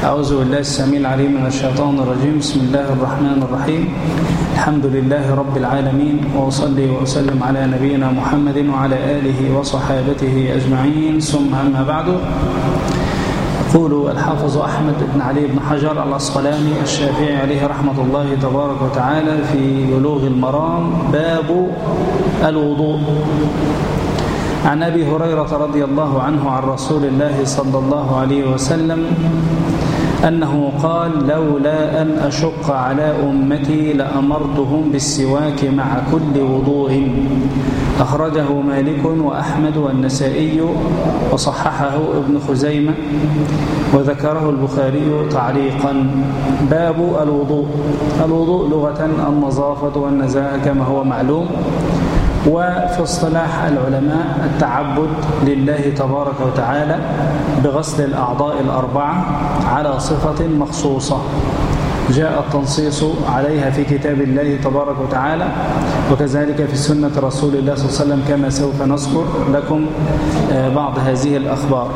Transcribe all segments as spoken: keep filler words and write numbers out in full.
أعوذ بالله السميع العليم من الشيطان الرجيم. بسم الله الرحمن الرحيم. الحمد لله رب العالمين، وأصلي وأسلم على نبينا محمد وعلى آله وصحابته أجمعين، ثم أما بعد. يقول الحافظ أحمد بن علي بن حجر العسقلاني الشافعي عليه رحمة الله تبارك وتعالى في بلوغ المرام: باب الوضوء. عن أبي هريرة رضي الله عنه عن رسول الله صلى الله عليه وسلم أنه قال: لولا أن أشق على أمتي لأمرتهم بالسواك مع كل وضوء. أخرجه مالك وأحمد والنسائي وصححه ابن خزيمة وذكره البخاري تعليقا. باب الوضوء. الوضوء لغة النظافة والنزاهة كما هو معلوم، وفي اصطلاح العلماء التعبد لله تبارك وتعالى بغسل الأعضاء الأربعة على صفة مخصوصة جاء التنصيص عليها في كتاب الله تبارك وتعالى، وكذلك في سنة رسول الله صلى الله عليه وسلم، كما سوف نذكر لكم بعض هذه الأخبار.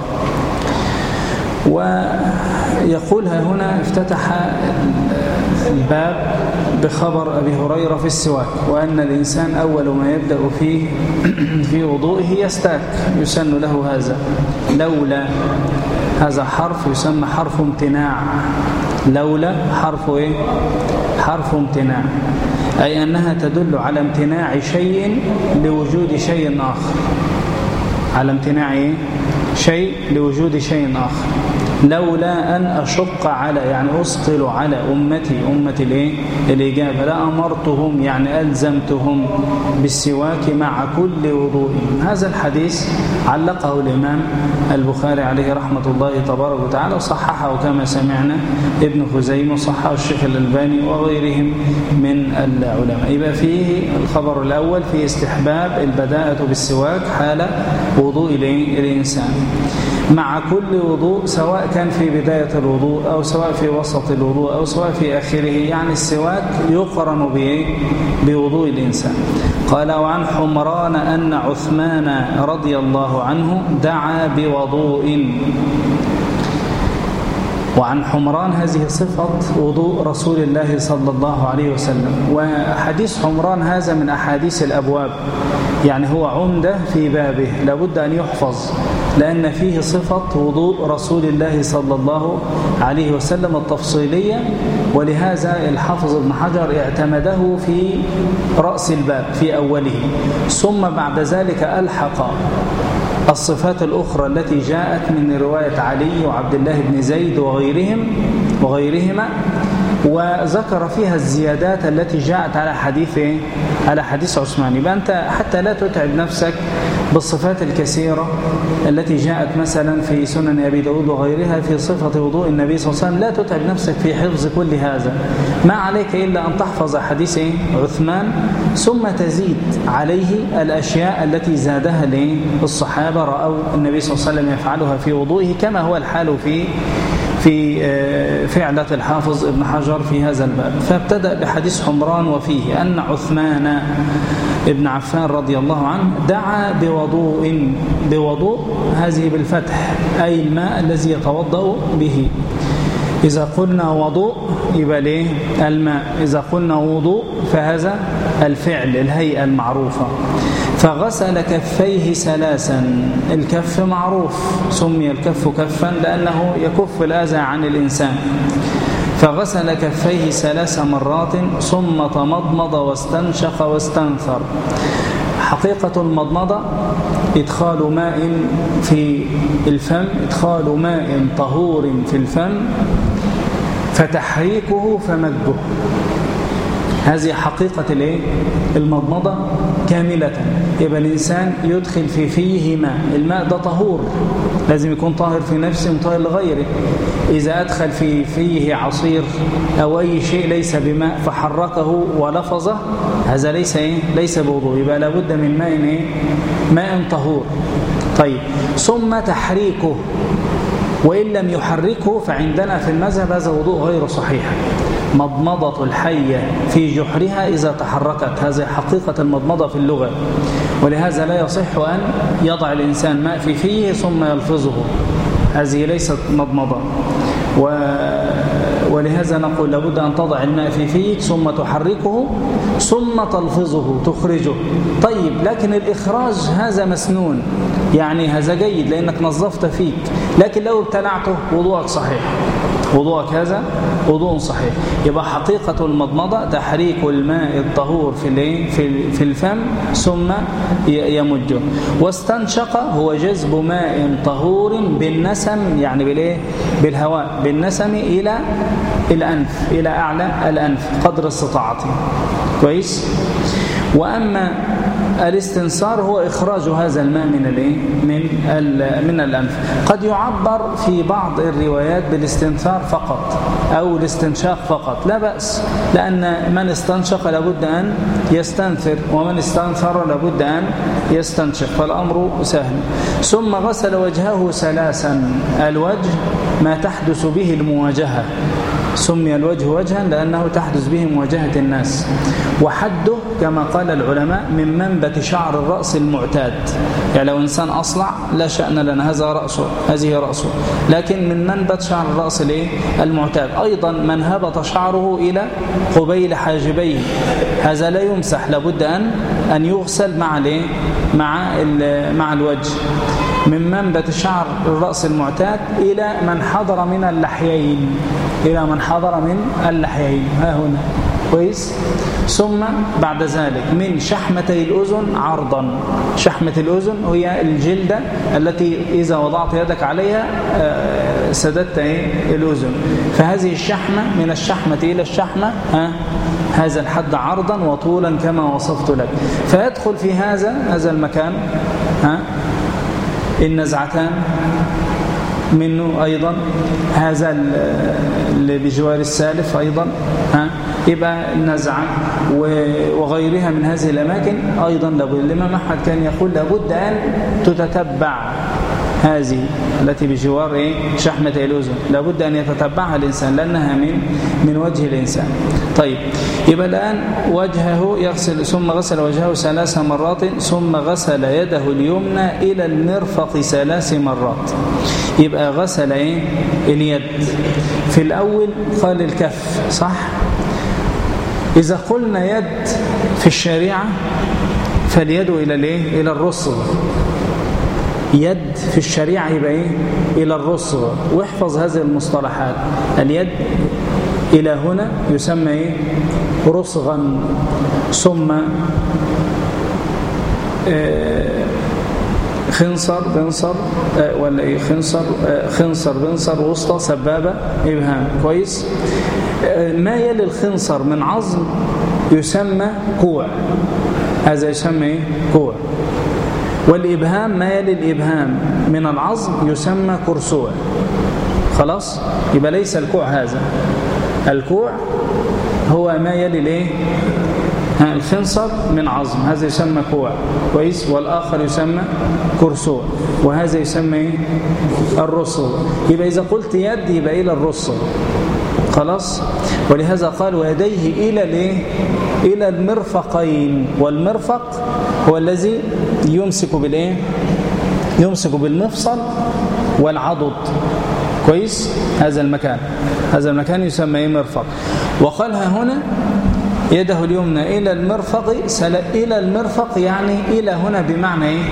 ويقول ها هنا: افتتح الباب بخبر أبي هريرة في السواك، وأن الإنسان أول ما يبدأ فيه في وضوئه يستاك، يسن له هذا. لولا هذا حرف يسمى حرف امتناع. لولا حرف إيه؟ حرف امتناع، أي أنها تدل على امتناع شيء لوجود شيء آخر. على امتناع إيه؟ شيء لوجود شيء آخر. لولا أن أشق على، يعني أثقل على أمتي. أمتي الإيه؟ الإجابة. لأمرتهم يعني ألزمتهم بالسواك مع كل وضوء. هذا الحديث علقه الإمام البخاري عليه رحمة الله تبارك وتعالى، وصححه كما سمعنا ابن خزيمة، وصححه الشيخ الألباني وغيرهم من العلماء. يبقى فيه الخبر الأول في استحباب البداءة بالسواك حال وضوء الإنسان مع كل وضوء، سواء كان في بداية الوضوء أو سواء في وسط الوضوء أو سواء في آخره. يعني السواك يقرن بوضوء الإنسان. قال: وعن حمران أن عثمان رضي الله عنه دعا بوضوء. وعن حمران هذه صفة وضوء رسول الله صلى الله عليه وسلم. وحديث حمران هذا من أحاديث الأبواب، يعني هو عمدة في بابه، لابد أن يحفظ، لأن فيه صفة وضوء رسول الله صلى الله عليه وسلم التفصيلية، ولهذا الحافظ ابن حجر اعتمده في رأس الباب في أوله، ثم بعد ذلك ألحق الصفات الأخرى التي جاءت من رواية علي وعبد الله بن زيد وغيرهم وغيرهما، وذكر فيها الزيادات التي جاءت على حديث على حديث عثمان. يبقى أنت حتى لا تتعب نفسك بالصفات الكثيرة التي جاءت مثلا في سنن أبي داود وغيرها في صفة وضوء النبي صلى الله عليه وسلم، لا تتعب نفسك في حفظ كل هذا. ما عليك إلا أن تحفظ حديث عثمان، ثم تزيد عليه الأشياء التي زادها للصحابة رأوا النبي صلى الله عليه وسلم يفعلها في وضوئه، كما هو الحال في في فعلة الحافظ ابن حجر في هذا الباب. فابتدأ بحديث حمران وفيه أن عثمان ابن عفان رضي الله عنه دعا بوضوء. بوضوء هذه بالفتح، أي الماء الذي يتوضأ به. إذا قلنا وضوء يبقى ليه الماء، إذا قلنا وضوء فهذا الفعل، الهيئة المعروفة. فغسل كفيه ثلاثا. الكف معروف، سمي الكف كفا لأنه يكف الأذى عن الإنسان. فغسل كفيه ثلاث مرات ثم تمضمض واستنشق واستنثر. حقيقة المضمضة إدخال ماء في الفم، إدخال ماء طهور في الفم فتحريكه فمده. هذه حقيقة المضمضة كاملة. يبقى الإنسان يدخل في فيه ماء، الماء ده طهور، لازم يكون طاهر في نفسه وطاهر لغيره. إذا أدخل في فيه عصير أو أي شيء ليس بماء فحركه ولفظه، هذا ليس إيه؟ ليس بوضوء. يبقى لابد من ماء إيه؟ ماء طهور. طيب، ثم تحريكه، وإن لم يحركه فعندنا في المذهب هذا وضوء غير صحيح. مضمضة الحية في جحرها إذا تحركت، هذه حقيقة المضمضة في اللغة، ولهذا لا يصح أن يضع الإنسان ماء في فيه ثم يلفظه، هذه ليست مضمضة. و ولهذا نقول لابد أن تضع الماء في فيك ثم تحركه ثم تلفظه تخرجه. طيب لكن الإخراج هذا مسنون، يعني هذا جيد لأنك نظفت فيك، لكن لو ابتلعته وضوءك صحيح، وضوءك هذا وضوء صحيح. يبقى حقيقة المضمضة تحريك الماء الطهور في في الفم ثم يمجه. واستنشق هو جذب ماء طهور بالنسم، يعني بالايه؟ بالهواء، بالنسم إلى الأنف، إلى أعلى الأنف قدر استطاعته. كويس. وأما الاستنثار هو إخراج هذا الماء من الايه؟ من من الأنف. قد يعبر في بعض الروايات بالاستنثار فقط أو الاستنشاق فقط، لا بأس، لأن من استنشق لابد أن يستنثر، ومن استنثر لابد أن يستنشق، فالأمر سهل. ثم غسل وجهه ثلاثا. الوجه ما تحدث به المواجهة، سمي الوجه وجها لأنه تحدث به مواجهة الناس. وحده كما قال العلماء من منبت شعر الرأس المعتاد، يعني لو إنسان أصلع لا شأن لنا، هذا رأسه، هذه رأسه، لكن من منبت شعر الرأس المعتاد. أيضا من هبط شعره إلى قبيل حاجبيه هذا لا يمسح، لابد أن أن يغسل مع مع مع الوجه. من منبت شعر الرأس المعتاد إلى من حضر من اللحيين، إلى من حضر من اللحيين ها هنا. كويس. ثم بعد ذلك من شحمتي الأذن عرضا. شحمة الأذن هي الجلدة التي إذا وضعت يدك عليها سددت الأذن، فهذه الشحمة من الشحمة إلى الشحمة ها هذا الحد عرضا وطولا كما وصفت لك. فيدخل في هذا هذا المكان ها النزعتان منه، أيضا هذا اللي بجوار السالف أيضا ها يبقى النزعة وغيرها من هذه الأماكن أيضا. الإمام أحمد كان يقول لابد أن تتتبع هذه التي بجوار إيه؟ شحمة الأذن، لابد أن يتتبعها الإنسان لأنها من من وجه الإنسان. طيب يبقى الآن وجهه يغسل، ثم غسل وجهه ثلاث مرات، ثم غسل يده اليمنى إلى المرفق ثلاث مرات. يبقى غسل إيه؟ اليد. في الأول قال الكف، صح؟ إذا قلنا يد في الشريعة فاليد إلى الإيه؟ إلى الرسغ. يد في الشريعة يبقى إيه؟ إلى الرسغ. واحفظ هذه المصطلحات. اليد إلى هنا يسمى إيه؟ رسغا. ثم آه خنصر بنصر آه ولا إيه؟ خنصر آه خنصر بنصر وسطى سبابة إبهام. كويس. آه ما يلي الخنصر من عظم يسمى كوع، هذا يسمى إيه؟ كوع. والإبهام ما يلي الإبهام من العظم يسمى كرسوع. خلاص. يبقى ليس الكوع هذا، الكوع هو ما يلي الايه؟ الخنصر من عظم، هذا يسمى كوع. كويس. والآخر يسمى كرسوع، وهذا يسمى ايه؟ الرسغ. يبقى إذا قلت يد يبقى إلى الرسغ. خلاص. ولهذا قال ويديه إلى الايه؟ إلى المرفقين. والمرفق هو الذي يمسك بالايه؟ يمسك بالمفصل والعضد. كويس. هذا المكان، هذا المكان يسمى ايه؟ مرفق. وقالها هنا يده اليمنى إلى المرفق. إلى المرفق يعني إلى هنا بمعنى ايه؟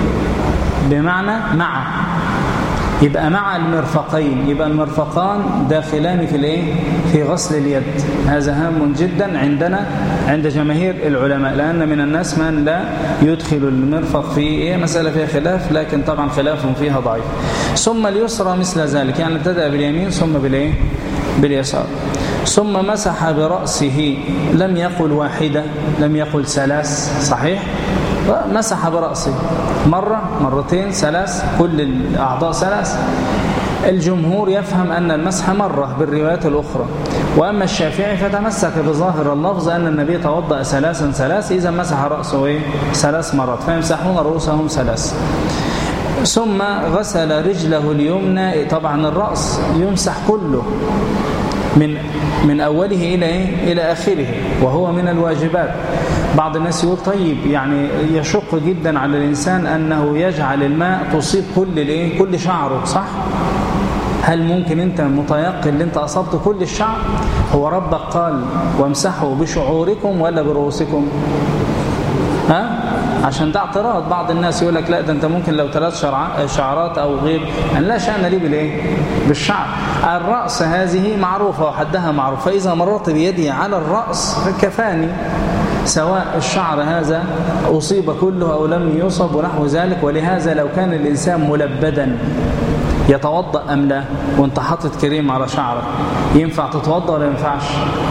بمعنى مع. يبقى مع المرفقين، يبقى المرفقان داخلان في الايه؟ في غسل اليد. هذا هام جدا عندنا عند جماهير العلماء، لأن من الناس من لا يدخل المرفق في ايه؟ مسألة فيها خلاف، لكن طبعا خلافهم فيها ضعيف. ثم اليسرى مثل ذلك، يعني ابتدأ باليمين ثم بالايه؟ باليسار. ثم مسح برأسه، لم يقل واحدة، لم يقل ثلاث، صحيح؟ مسح برأسه مرة، مرتين، ثلاث، كل الأعضاء ثلاث. الجمهور يفهم أن المسح مرة بالروايات الأخرى، وأما الشافعي فتمسك بظاهر اللفظ أن النبي توضأ ثلاثا ثلاث، إذا مسح رأسه إيه؟ ثلاث مرات، فيمسحون رؤوسهم ثلاث. ثم غسل رجله اليمنى. طبعا الرأس يمسح كله من من أوله إلى إيه؟ إلى آخره، وهو من الواجبات. بعض الناس يقول طيب يعني يشق جدا على الإنسان أنه يجعل الماء تصيب كل الإيه؟ كل شعره، صح؟ هل ممكن أنت متيقن أن أنت أصبت كل الشعر؟ هو ربك قال وامسحوا بشعوركم ولا برؤوسكم؟ ها؟ عشان ده اعتراض بعض الناس يقول لك لا ده انت ممكن لو ثلاث شعرات او غير يعني لا شأن لي بالايه بالشعر. الرأس هذه معروفة وحدها معروف، فإذا مررت بيدي على الرأس كفاني، سواء الشعر هذا أصيب كله أو لم يصب ونحو ذلك. ولهذا لو كان الإنسان ملبدا يتوضأ أم لا وانت حاطط كريم على شعرك ينفع تتوضأ ولا ينفعش؟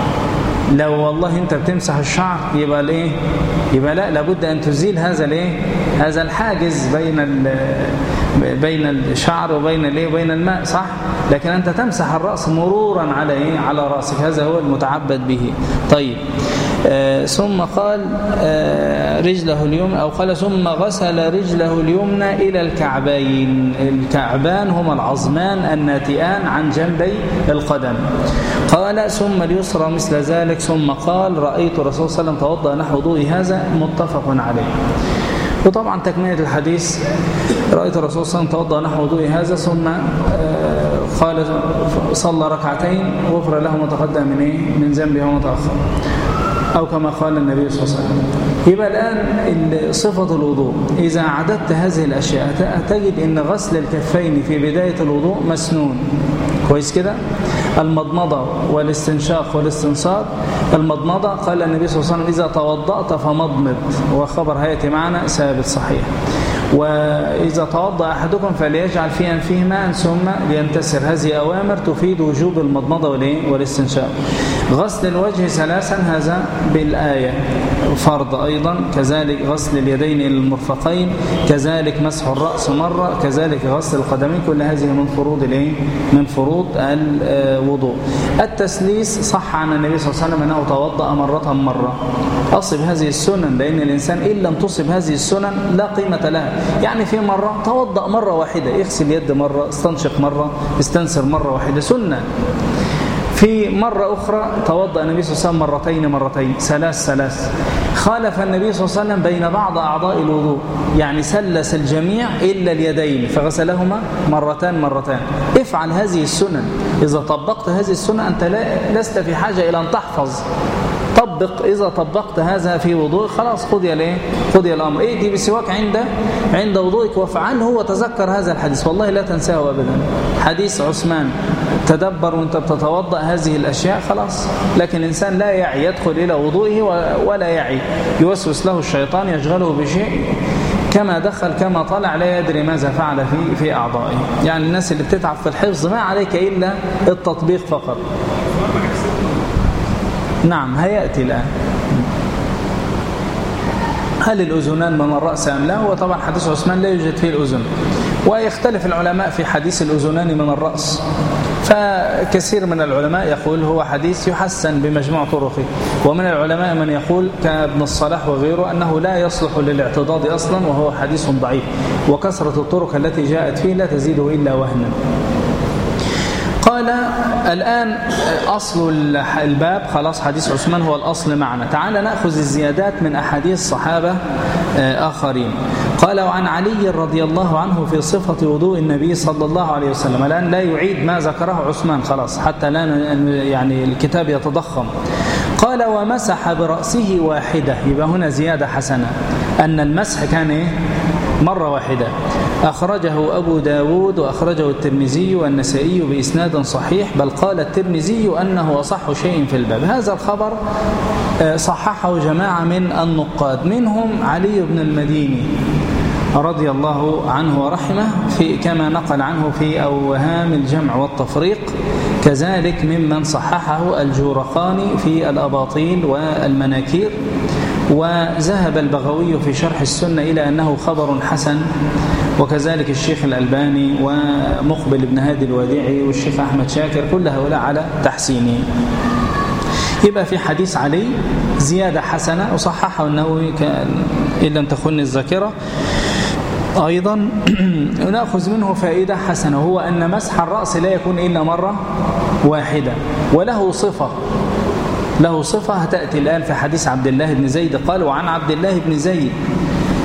لو والله انت بتمسح الشعر يبقى الايه يبقى لا لابد ان تزيل هذا الايه هذا الحاجز بين بين الشعر وبين الايه وبين الماء، صح؟ لكن انت تمسح الراس مرورا على ايه على راسك، هذا هو المتعبد به. طيب آه ثم قال آه رجله اليمنى او قال ثم غسل رجله اليمنى الى الكعبين. الكعبان هما العظمان الناتئان عن جنبي القدم. قال ثم اليسرى مثل ذلك، ثم قال رأيت الرسول صلى الله عليه وسلم توضأ نحو وضوء هذا، متفق عليه. وطبعا تكملة الحديث رأيت الرسول صلى الله عليه وسلم توضأ نحو وضوء هذا ثم قال صلى ركعتين غفر له ما تقدم من ايه من ذنبه وما تأخر، أو كما قال النبي صلى الله عليه وسلم. يبقى الآن صفة الوضوء إذا عددت هذه الأشياء تجد أن غسل الكفين في بداية الوضوء مسنون، كويس كده. المضمضة والاستنشاق والاستنصار. المضمضة قال النبي صلى الله عليه وسلم إذا توضأت فمضمض، وخبر هيئة معنا ثابت صحيح. وإذا توضأ أحدكم فليجعل في أنفه ماء ثم لينتسر. هذه أوامر تفيد وجوب المضمضة والاستنشاق. غسل الوجه ثلاثا هذا بالآية فرض أيضا، كذلك غسل اليدين إلى المرفقين، كذلك مسح الرأس مرة، كذلك غسل القدمين. كل هذه من فروض الايه من فروض الوضوء. التسليس صح عن النبي صلى الله عليه وسلم أنه توضأ مرة مرة. أصب هذه السنن، لأن الإنسان إن لم تصب هذه السنن لا قيمة لها. يعني في مرة توضأ مرة واحدة، يغسل يد مرة، استنشق مرة، استنسر مرة واحدة، سنة. في مرة أخرى توضأ النبي صلى الله عليه وسلم مرتين مرتين، ثلاث ثلاث. خالف النبي صلى الله عليه وسلم بين بعض أعضاء الوضوء، يعني سلس الجميع إلا اليدين فغسلهما مرتان مرتان. افعل هذه السنن. إذا طبقت هذه السنن أنت لست في حاجة إلى أن تحفظ. طبق. إذا طبقت هذا في وضوء خلاص قضي الايه قضي الأمر. إيه دي بسواك عند عند وضوءك وافعله وتذكر هذا الحديث، والله لا تنساه أبدا. حديث عثمان، تدبر وانت بتتوضأ هذه الأشياء خلاص. لكن الإنسان لا يعي يدخل إلى وضوئه ولا يعي، يوسوس له الشيطان يشغله بشيء، كما دخل كما طلع لا يدري ماذا فعل في في أعضائه. يعني الناس اللي بتتعب في الحفظ ما عليك إلا التطبيق فقط. نعم هيأتي الآن. هل الأذنان من الرأس أم لا؟ وطبعا حديث عثمان لا يوجد فيه الأذن، ويختلف العلماء في حديث الأذنان من الرأس. فكثير من العلماء يقول هو حديث يحسن بمجموع طرقه، ومن العلماء من يقول كابن الصلاح وغيره أنه لا يصلح للاعتضاد أصلا وهو حديث ضعيف، وكثرة الطرق التي جاءت فيه لا تزيده إلا وهنا. قال الآن أصل الباب خلاص، حديث عثمان هو الأصل معنا. تعال نأخذ الزيادات من أحاديث صحابة آخرين. قال وعن علي رضي الله عنه في صفة وضوء النبي صلى الله عليه وسلم. الآن لا يعيد ما ذكره عثمان خلاص حتى لا يعني الكتاب يتضخم. قال ومسح برأسه واحدة، يبقى هنا زيادة حسنة أن المسح كان إيه؟ مرة واحدة. أخرجه أبو داود وأخرجه الترمذي والنسائي بإسناد صحيح، بل قال الترمذي أنه أصح شيء في الباب. هذا الخبر صححه جماعة من النقاد، منهم علي بن المديني رضي الله عنه ورحمه في كما نقل عنه في أوهام الجمع والتفريق، كذلك ممن صححه الجورقاني في الأباطيل والمناكير. وذهب البغوي في شرح السنة إلى أنه خبر حسن، وكذلك الشيخ الألباني ومقبل بن هادي الوديعي والشيخ أحمد شاكر، كل هؤلاء على تحسينه. يبقى في حديث علي زيادة حسنة وصححه النووي إن لم تخن الذاكرة. أيضا نأخذ منه فائدة حسنة، هو أن مسح الرأس لا يكون إلا مرة واحدة، وله صفة له صفة هتأتي الآن في حديث عبد الله بن زيد. قال وعن عبد الله بن زيد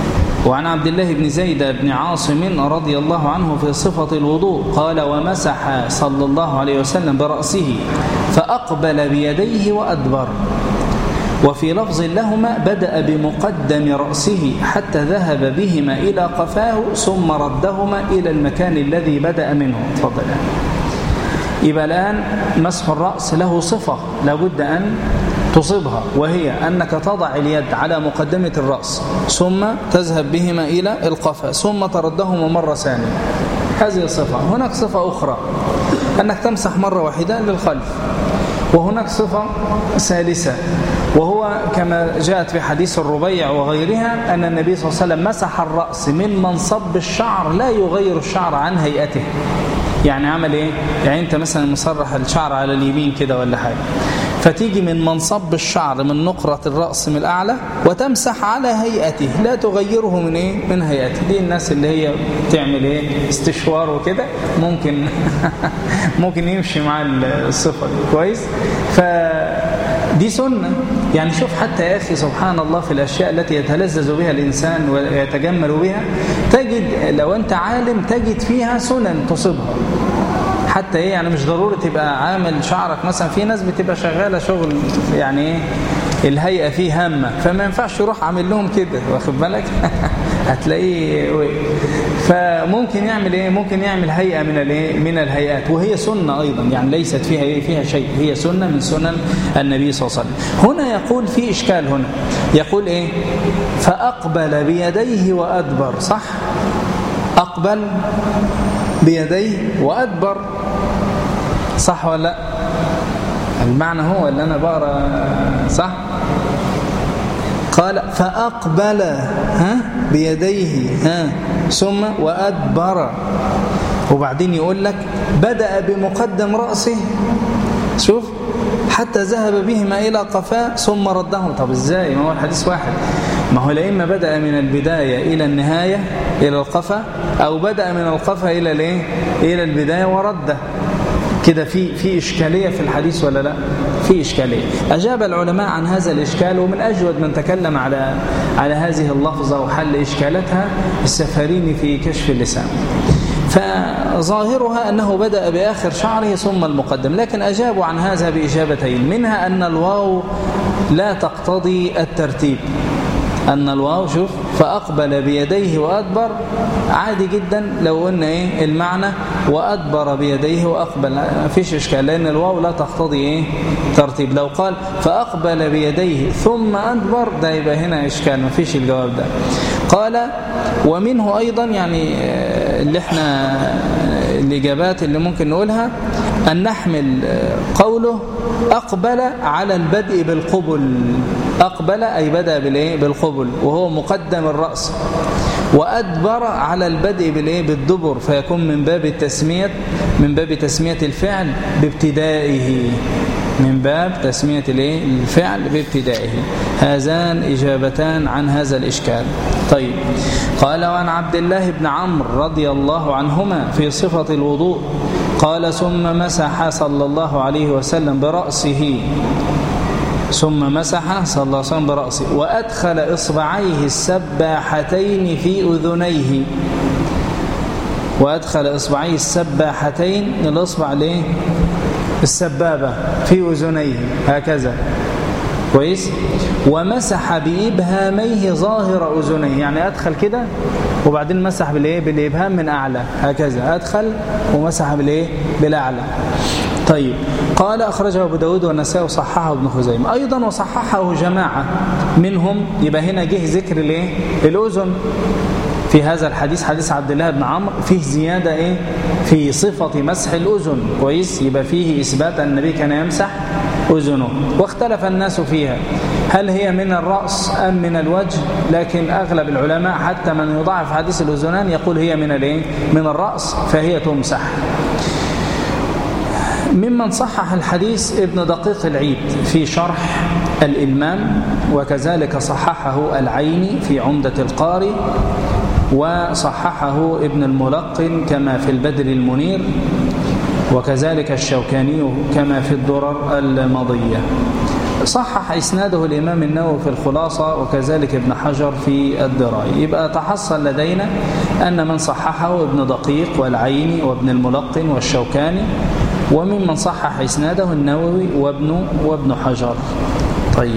وعن عبد الله بن زيد بن عاصم رضي الله عنه في صفة الوضوء قال ومسح صلى الله عليه وسلم برأسه فأقبل بيديه وأدبر. وفي لفظ لهما بدأ بمقدم رأسه حتى ذهب بهما إلى قفاه ثم ردهما إلى المكان الذي بدأ منه. تفضل. يبقى الآن مسح الرأس له صفة لابد أن تصيبها، وهي أنك تضع اليد على مقدمة الرأس ثم تذهب بهما إلى القفا ثم تردهما مرة ثانية. هذه صفة. هناك صفة أخرى أنك تمسح مرة واحدة للخلف. وهناك صفة ثالثة وهو كما جاءت في حديث الربيع وغيرها أن النبي صلى الله عليه وسلم مسح الرأس من منصب الشعر لا يغير الشعر عن هيئته. يعني عمل إيه؟ يعني أنت مثلا مسرح الشعر على اليمين كده ولا حاجة، فتيجي من منصب الشعر من نقرة الرأس من الأعلى وتمسح على هيئته لا تغيره من إيه؟ من هيئته. دي الناس اللي هي تعمل إيه؟ استشوار وكده ممكن ممكن يمشي مع الصفة دي كويس. فدي سنة. يعني شوف حتى يا أخي سبحان الله في الأشياء التي يتلذذ بها الإنسان ويتجمل بها تجد لو أنت عالم تجد فيها سنن تصيبها. حتى ايه يعني مش ضروري تبقى عامل شعرك مثلا، في ناس بتبقى شغاله شغل يعني ايه الهيئه فيه هامه فما ينفعش يروح عامل لهم كده واخد بالك هتلاقيه. فممكن يعمل ايه؟ ممكن يعمل هيئه من الايه من الهيئات وهي سنه ايضا، يعني ليست فيها ايه فيها شيء، هي سنه من سنن النبي صلى الله عليه وسلم. هنا يقول في اشكال، هنا يقول ايه فاقبل بيديه وادبر. صح، اقبل بيديه وأدبر، صح ولا لا؟ المعنى هو اللي أنا بقرأ صح. قال فأقبل ها بيديه ها ثم وأدبر، وبعدين يقول لك بدأ بمقدم رأسه شوف حتى ذهب بهما إلى قفاه ثم ردهم. طب إزاي؟ ما هو الحديث واحد. ما هو لا إما بدأ من البداية إلى النهاية إلى القفا، أو بدأ من القفا إلى الإيه إلى البداية ورده كده. في في إشكالية في الحديث ولا لا؟ في إشكالية. أجاب العلماء عن هذا الإشكال، ومن أجود من تكلم على على هذه اللفظة وحل إشكالتها السفاريني في كشف اللسان. فظاهرها أنه بدأ بآخر شعره ثم المقدم، لكن أجابوا عن هذا بإجابتين، منها أن الواو لا تقتضي الترتيب. أن الواو شوف فأقبل بيديه وأدبر عادي جدا لو قلنا إيه المعنى وأدبر بيديه وأقبل ما فيش إشكال، لأن الواو لا تقتضي إيه ترتيب. لو قال فأقبل بيديه ثم أدبر ده يبقى هنا إشكال، ما فيش الجواب ده. قال ومنه أيضا يعني اللي احنا الإجابات اللي ممكن نقولها أن نحمل قوله أقبل على البدء بالقبل. أقبل أي بدأ بالإيه بالقبل وهو مقدم الرأس، وأدبر على البدء بالإيه بالدبر، فيكون من باب التسمية من باب تسمية الفعل بابتدائه، من باب تسمية الإيه الفعل بابتدائه. هذان إجابتان عن هذا الإشكال. طيب قال وعن عبد الله بن عمرو رضي الله عنهما في صفة الوضوء قال ثم مسح صلى الله عليه وسلم برأسه ثم مسح صلى الله عليه وسلم برأسه وأدخل إصبعيه السباحتين في أذنيه. وأدخل إصبعيه السباحتين، الإصبع ليه السبابة في أذنيه هكذا كويس. ومسح بإبهاميه ظاهر أذنيه، يعني أدخل كده وبعدين مسح بالإيه بالإبهام من أعلى هكذا، أدخل ومسح بالإيه بالأعلى. طيب قال أخرجه أبو داود والنسائي وصححه ابن خزيمة أيضا وصححه جماعة منهم. يبقى هنا جه ذكر الإيه الأذن في هذا الحديث، حديث عبد الله بن عمرو فيه زيادة إيه في صفة مسح الأذن كويس. يبقى فيه إثبات أن النبي كان يمسح أذنه، واختلف الناس فيها هل هي من الرأس أم من الوجه، لكن أغلب العلماء حتى من يضاعف حديث الأذنان يقول هي من الإيه من الرأس فهي تمسح. ممن صحح الحديث ابن دقيق العيد في شرح الإلمام، وكذلك صححه العيني في عمدة القاري، وصححه ابن الملقن كما في البدر المنير، وكذلك الشوكاني كما في الدرر المضية. صحح إسناده الإمام النووي في الخلاصة وكذلك ابن حجر في الدراية. يبقى تحصل لدينا أن من صححه ابن دقيق والعيني وابن الملقن والشوكاني، وممن صحح إسناده النووي وابن وابن حجر. طيب،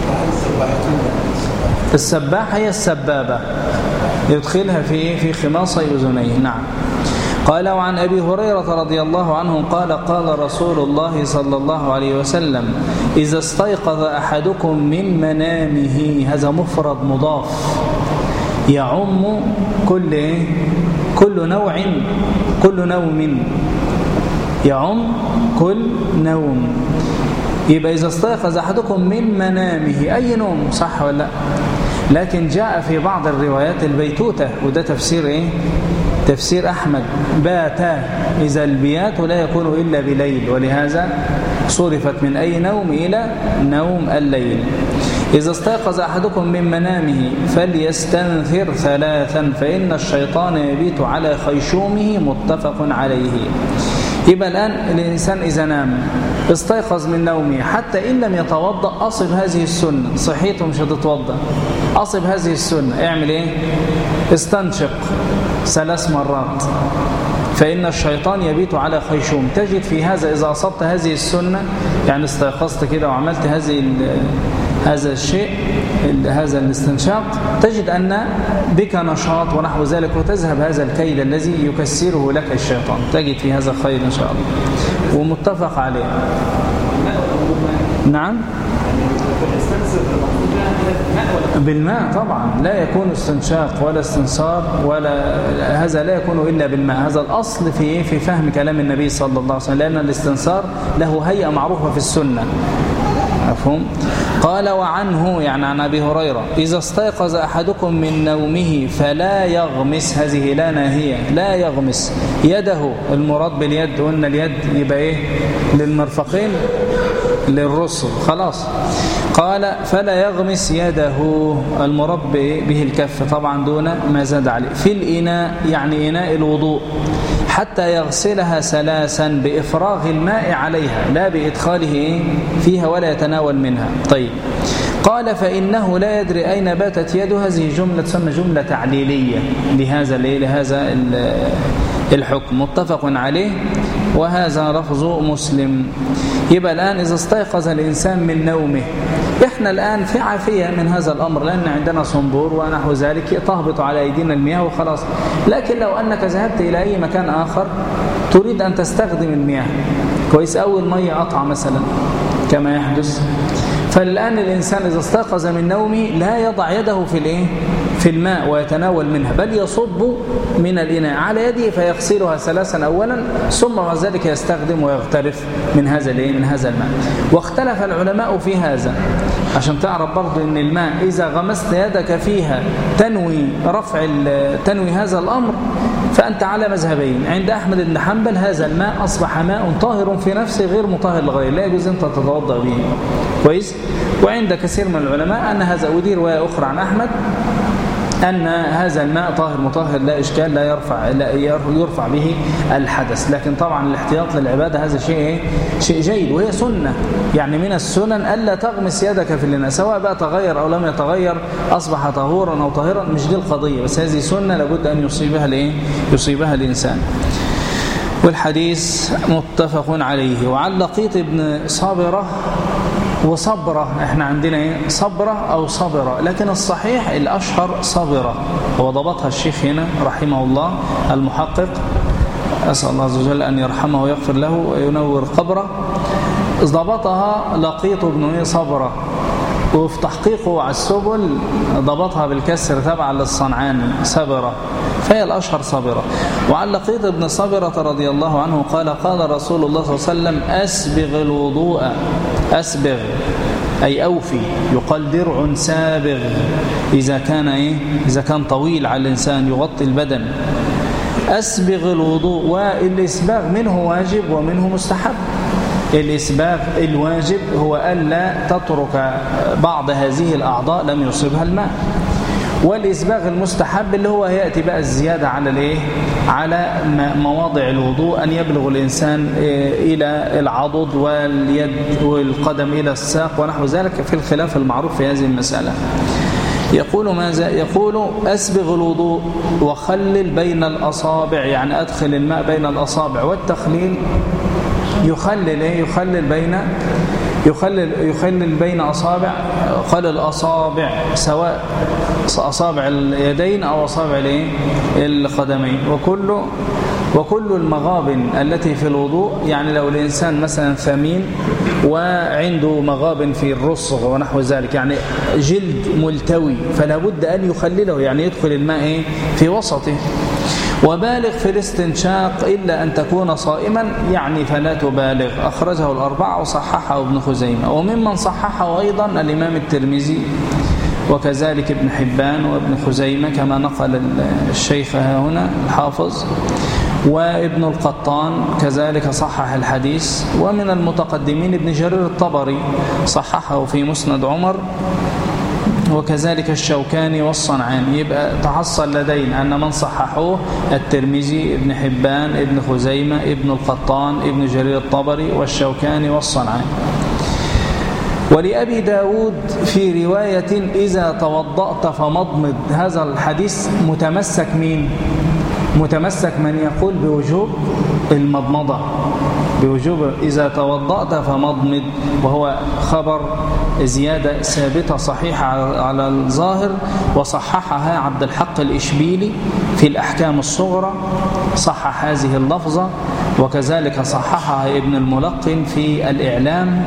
السباح هي السبابة يدخلها في في خماص أذنيه. نعم. قال: وعن أبي هريرة رضي الله عنه قال: قال رسول الله صلى الله عليه وسلم: إذا استيقظ أحدكم من منامه، هذا مفرد مضاف يعم كل كل نوع كل نوم، يعم كل نوم. يبقى إذا استيقظ أحدكم من منامه، أي نوم، صح ولا لا؟ لكن جاء في بعض الروايات البيتوتة، وده تفسير إيه؟ تفسير أحمد، باتا، إذا البيات لا يكون إلا بليل، ولهذا صرفت من أي نوم إلى نوم الليل. إذا استيقظ أحدكم من منامه فليستنثر ثلاثا فإن الشيطان يبيت على خيشومه، متفق عليه. يبقى الآن الإنسان إذا نام استيقظ من نومه، حتى إن لم يتوضأ أصب هذه السنة، صحيته مش هتتوضأ، أصب هذه السنة، اعمل إيه؟ استنشق ثلاث مرات، فإن الشيطان يبيت على خيشوم. تجد في هذا إذا أصبت هذه السنة، يعني استيقظت كده وعملت هذه هذا الشيء، هذا الاستنشاق، تجد أن بك نشاط ونحو ذلك، وتذهب هذا الكيد الذي يكسره لك الشيطان، تجد في هذا خير إن شاء الله، ومتفق عليه. نعم، بالماء طبعا، لا يكون استنشاق ولا استنصار ولا هذا، لا يكون إلا بالماء. هذا الأصل في في فهم كلام النبي صلى الله عليه وسلم، لأن الاستنصار له هيئة معروفة في السنة، مفهوم؟ قال: وعنه، يعني عن أبي هريرة: إذا استيقظ أحدكم من نومه فلا يغمس، هذه لا ناهية، لا يغمس يده، المراد باليد وأن اليد يبقى إيه؟ للمرفقين، للرسل، خلاص. قال: فلا يغمس يده، المراد به الكف طبعا دون ما زاد عليه، في الإناء، يعني إناء الوضوء، حتى يغسلها ثلاثا بإفراغ الماء عليها، لا بإدخاله فيها ولا يتناول منها. طيب. قال: فإنه لا يدري أين باتت يده، هذه جملة تسمى جملة تعليلية لهذا لهذا الحكم، متفق عليه، وهذا لفظ مسلم. يبقى الآن إذا استيقظ الإنسان من نومه، إحنا الآن في عافية من هذا الأمر، لأن عندنا صنبور ونحو ذلك تهبط على أيدينا المياه وخلاص. لكن لو أنك ذهبت إلى أي مكان آخر تريد أن تستخدم المياه، كويس، أو المية قطعة مثلا كما يحدث، فالآن الإنسان إذا استيقظ من نومه لا يضع يده في الإيه؟ في الماء ويتناول منها، بل يصب من الإناء على يده فيغسلها ثلاثا أولا، ثم بعد ذلك يستخدم ويغترف من هذا الإيه؟ من هذا الماء. واختلف العلماء في هذا، عشان تعرف برضو أن الماء إذا غمست يدك فيها تنوي رفع تنوي هذا الأمر، فأنت على مذهبين. عند أحمد بن حنبل هذا الماء أصبح ماء طاهر في نفسه غير مطهر لغيره، لا يجوز أنت تتوضأ به، كويس. وعند كثير من العلماء أن هذا، ودي رواية أخرى عن أحمد، أن هذا الماء طاهر مطهر لا إشكال، لا يرفع لا يرفع به الحدث. لكن طبعا الاحتياط للعبادة هذا شيء شيء جيد، وهي سنة، يعني من السنن ألا تغمس يدك في الإناء، سواء بقى تغير أو لم يتغير، أصبح طهورا أو طاهرا، مش دي القضية، بس هذه سنة لابد أن يصيبها الإيه؟ يصيبها الإنسان. والحديث متفق عليه. وعن لقيط بن صابرة وصبرة، احنا عندنا ايه؟ صبرة او صبرة، لكن الصحيح الاشهر صبرة، هو ضبطها الشيخ هنا رحمه الله المحقق، اسال الله عز وجل ان يرحمه ويغفر له وينور قبره. ضبطها لقيط بن صبرة، وفي تحقيقه على السبل ضبطها بالكسر تبعا للصنعاني صبرة، فهي الأشهر صبرة. وعن لقيط بن صبرة رضي الله عنه قال: قال رسول الله صلى الله عليه وسلم: أسبغ الوضوء، أسبغ أي أوفي، يقال درع سابغ إذا كان إيه؟ إذا كان طويل على الإنسان يغطي البدن. أسبغ الوضوء، والإسباغ منه واجب ومنه مستحب. الإسباغ الواجب هو ألا تترك بعض هذه الأعضاء لم يصبها الماء، والإسباغ المستحب اللي هو يأتي بقى الزيادة على الإيه؟ على مواضع الوضوء، أن يبلغ الإنسان إلى العضد واليد والقدم إلى الساق ونحو ذلك، في الخلاف المعروف في هذه المسألة. يقول ماذا؟ يقول أسبغ الوضوء وخلل بين الأصابع، يعني أدخل الماء بين الأصابع، والتخليل يخلل إيه؟ يخلل بين يخلل يخلل بين أصابع، قال الأصابع سواء أصابع اليدين أو أصابع القدمين، وكل وكل المغابن التي في الوضوء، يعني لو الإنسان مثلا ثمين وعنده مغابن في الرصغ ونحو ذلك، يعني جلد ملتوي، فلا بد أن يخلله، يعني يدخل الماء في وسطه. وبالغ في الاستنشاق إلا أن تكون صائما، يعني فلا تبالغ. أخرجه الأربعة وصححه ابن خزيمة، وممن صححه أيضا الإمام الترمذي وكذلك ابن حبان وابن خزيمة كما نقل الشيخ هنا الحافظ، وابن القطان كذلك صحح الحديث. ومن المتقدمين ابن جرير الطبري صححه في مسند عمر، وكذلك الشوكاني والصنعاني. يبقى تحصل لدينا أن من صححوه الترمذي، ابن حبان، ابن خزيمة، ابن القطان، ابن جرير الطبري، والشوكاني والصنعاني. ولأبي داود في رواية إذا توضأت فمضمض. هذا الحديث متمسك مين؟ متمسك من يقول بوجوب المضمضة، بوجوب إذا توضأت فمضمض، وهو خبر زيادة ثابتة صحيحة على الظاهر، وصححها عبد الحق الإشبيلي في الأحكام الصغرى، صحح هذه اللفظة، وكذلك صححها ابن الملقن في الإعلام،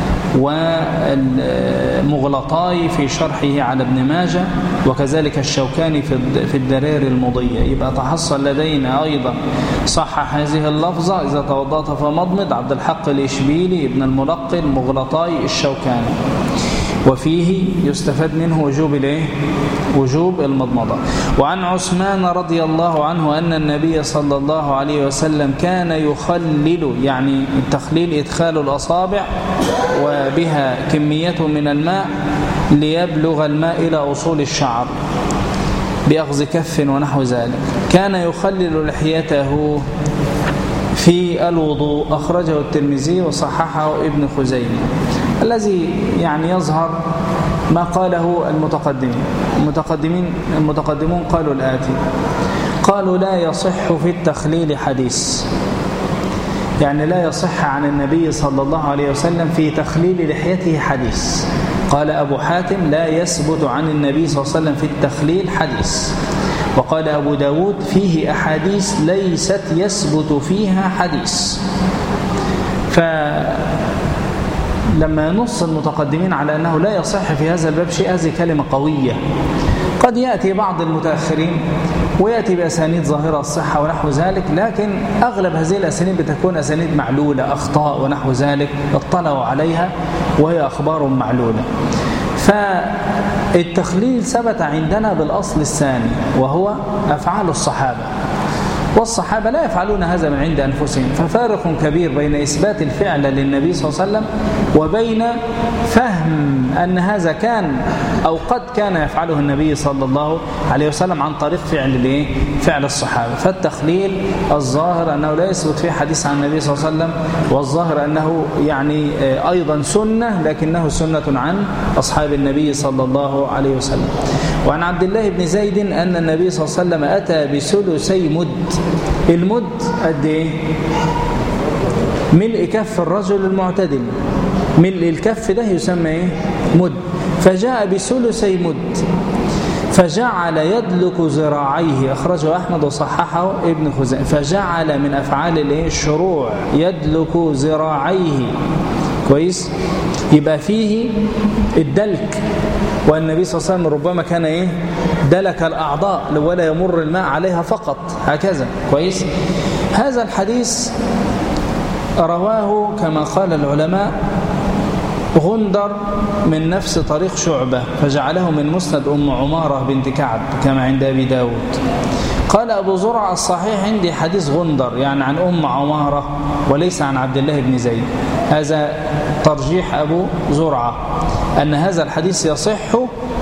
والمغلطاي في شرحه على ابن ماجه، وكذلك الشوكاني في الدراري المضية. يبقى تحصل لدينا أيضا صحح هذه اللفظة إذا توضأت فمضمض عبد الحق الإشبيلي، ابن الملقن، مغلطاي، الشوكاني. وفيه يستفاد منه وجوب الايه؟ وجوب المضمضة. وعن عثمان رضي الله عنه أن النبي صلى الله عليه وسلم كان يخلل، يعني التخليل إدخال الأصابع وبها كمية من الماء ليبلغ الماء إلى أصول الشعر بأخذ كف ونحو ذلك. كان يخلل لحيته في الوضوء. أخرجه الترمذي وصححه ابن خزيمة. الذي يعني يظهر ما قاله المتقدمين المتقدمين المتقدمون قالوا الآتي: قالوا لا يصح في التخليل حديث، يعني لا يصح عن النبي صلى الله عليه وسلم في تخليل لحيته حديث. قال أبو حاتم لا يثبت عن النبي صلى الله عليه وسلم في التخليل حديث. وقال أبو داود فيه أحاديث ليست يثبت فيها حديث. فلما ينص المتقدمين على أنه لا يصح في هذا الباب شيء، هذه كلمة قوية. قد يأتي بعض المتأخرين ويأتي بأسانيد ظاهرة الصحة ونحو ذلك، لكن أغلب هذه الأسانيد بتكون أسانيد معلولة، أخطاء ونحو ذلك اطلعوا عليها وهي أخبار معلولة. فالتخليل ثبت عندنا بالأصل الثاني وهو أفعال الصحابة، والصحابة لا يفعلون هذا من عند أنفسهم. ففارق كبير بين إثبات الفعل للنبي صلى الله عليه وسلم وبين فهم أن هذا كان أو قد كان يفعله النبي صلى الله عليه وسلم عن طريق فعل فعل الصحابة. فالتخليل الظاهر أنه لا يثبت فيه حديث عن النبي صلى الله عليه وسلم، والظاهر أنه يعني أيضا سنة، لكنه سنة عن أصحاب النبي صلى الله عليه وسلم. وعن عبد الله بن زيد أن النبي صلى الله عليه وسلم أتى بثلثي مد. المد قد ايه؟ ملء كف الرجل المعتدل، ملء الكف ده يسمى ايه؟ مد. فجاء بثلثي مد فجعل يدلك ذراعيه. أخرجه أحمد وصححه ابن خزيمة. فجعل من أفعال الايه؟ الشروع يدلك ذراعيه. كويس؟ يبقى فيه الدلك، والنبي صلى الله عليه وسلم ربما كان ايه؟ دلك الأعضاء ولا يمر الماء عليها فقط، هكذا. كويس؟ هذا الحديث رواه كما قال العلماء غندر من نفس طريق شعبة، فجعله من مسند أم عمارة بنت كعب كما عند أبي داود. قال أبو زرع الصحيح عندي حديث غندر يعني عن أم عمارة وليس عن عبد الله بن زيد. هذا ترجيح أبو زرعة أن هذا الحديث يصح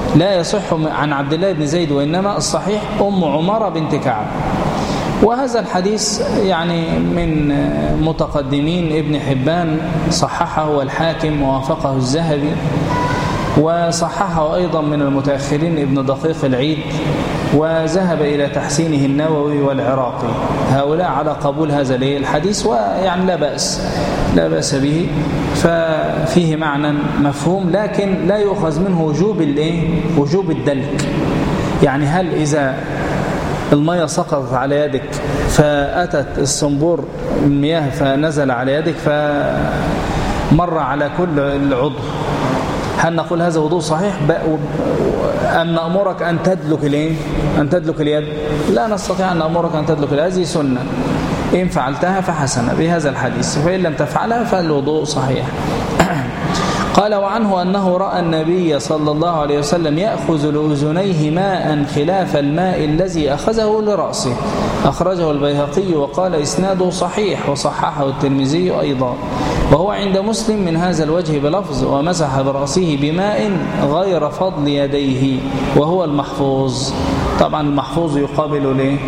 لا يصح عن عبد الله بن زيد، وإنما الصحيح أم عمارة بنت كعب. وهذا الحديث يعني من متقدمين ابن حبان صححه والحاكم ووافقه الذهبي، وصححه أيضا من المتأخرين ابن دقيق العيد، وذهب إلى تحسينه النووي والعراقي، هؤلاء على قبول هذا الحديث، ويعني لا بأس لا بأس به، ففيه معنى مفهوم، لكن لا يؤخذ منه وجوب الايه وجوب الدلك. يعني هل إذا المية سقطت على يدك فأتت الصنبور المياه فنزل على يدك فمر على كل العضو، هل نقول هذا وضوء صحيح أم نأمرك أن تدلك الايه أن تدلك اليد؟ لا نستطيع أن نأمرك أن تدلك اليد، هذه سنة، إن فعلتها فحسن بهذا الحديث، فإن لم تفعلها فالوضوء صحيح. قال وعنه أنه رأى النبي صلى الله عليه وسلم يأخذ لأذنيه ماء خلاف الماء الذي أخذه لرأسه، أخرجه البيهقي وقال إسناده صحيح، وصححه الترمذي أيضا، وهو عند مسلم من هذا الوجه بلفظ ومسح برأسه بماء غير فضل يديه، وهو المحفوظ. طبعا المحفوظ يقابل ليه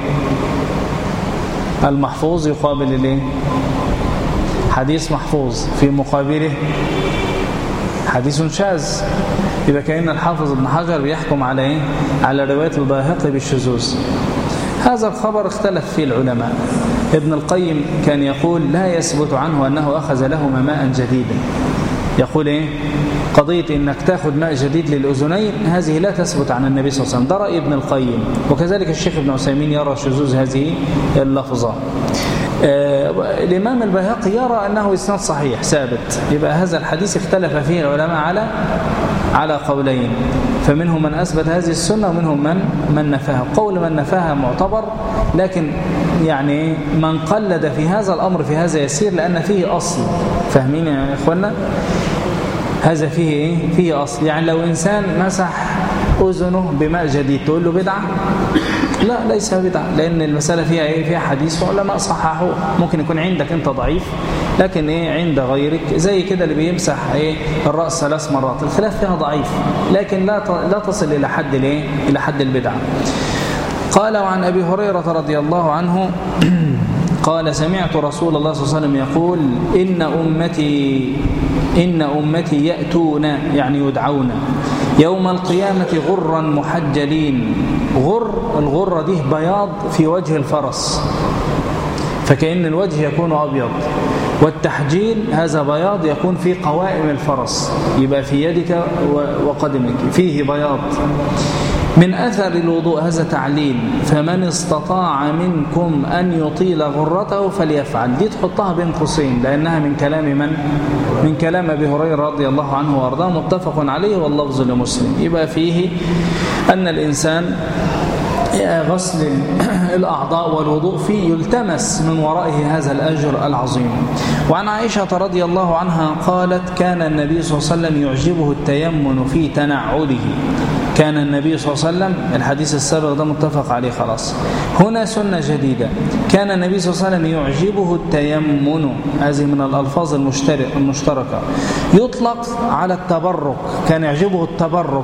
المحفوظ يقابل ليه حديث محفوظ في مقابله حديث شاذ، يبقى كأن الحافظ ابن حجر بيحكم على ايه على رواية البيهقي بالشذوذ. هذا الخبر اختلف فيه العلماء. ابن القيم كان يقول لا يثبت عنه أنه أخذ لهما ماء جديدا، يقول ايه قضية انك تاخذ ماء جديد للأذنين هذه لا تثبت عن النبي صلى الله عليه وسلم، ده رأي ابن القيم، وكذلك الشيخ ابن عثيمين يرى شذوذ هذه اللفظة. آه الإمام البيهقي يرى أنه إسناد صحيح ثابت، يبقى هذا الحديث اختلف فيه العلماء على على قولين، فمنهم من أثبت هذه السنة ومنهم من من نفاها. قول من نفاها معتبر، لكن يعني من قلد في هذا الأمر في هذا يسير، لأن فيه أصل. فاهمين يا إخوانا؟ هذا فيه إيه؟ فيه أصل. يعني لو إنسان مسح أذنه بماء جديد تقول له بدعة؟ لا، ليس بدعة، لأن المسألة فيها إيه؟ فيها حديث وعلماء صححوه. ممكن يكون عندك أنت ضعيف، لكن إيه عند غيرك، زي كده اللي بيمسح إيه الرأس ثلاث مرات، الخلاف فيها ضعيف، لكن لا لا تصل إلى حد الإيه؟ إلى حد البدعة. قال وعن أبي هريرة رضي الله عنه قال سمعت رسول الله صلى الله عليه وسلم يقول إن أمتي إن أمتي يأتون يعني يدعون يوم القيامة غرا محجلين. غر الغرة دي بياض في وجه الفرس، فكأن الوجه يكون أبيض، والتحجيل هذا بياض يكون في قوائم الفرس، يبقى في يدك وقدمك فيه بياض من أثر الوضوء. هذا تعليل، فمن استطاع منكم أن يطيل غرته فليفعل. دي تحطها بين قوسين لأنها من كلام من؟ من كلام أبي هريرة رضي الله عنه وأرضاه، متفق عليه واللفظ لمسلم. يبقى فيه أن الإنسان غسل الأعضاء والوضوء فيه يلتمس من ورائه هذا الأجر العظيم. وعن عائشة رضي الله عنها قالت كان النبي صلى الله عليه وسلم يعجبه التيمن في تنعله. كان النبي صلى الله عليه وسلم، الحديث السابق ده متفق عليه خلاص، هنا سنة جديدة. كان النبي صلى الله عليه وسلم يعجبه التيمن، هذه من الألفاظ المشتركة، يطلق على التبرك، كان يعجبه التبرك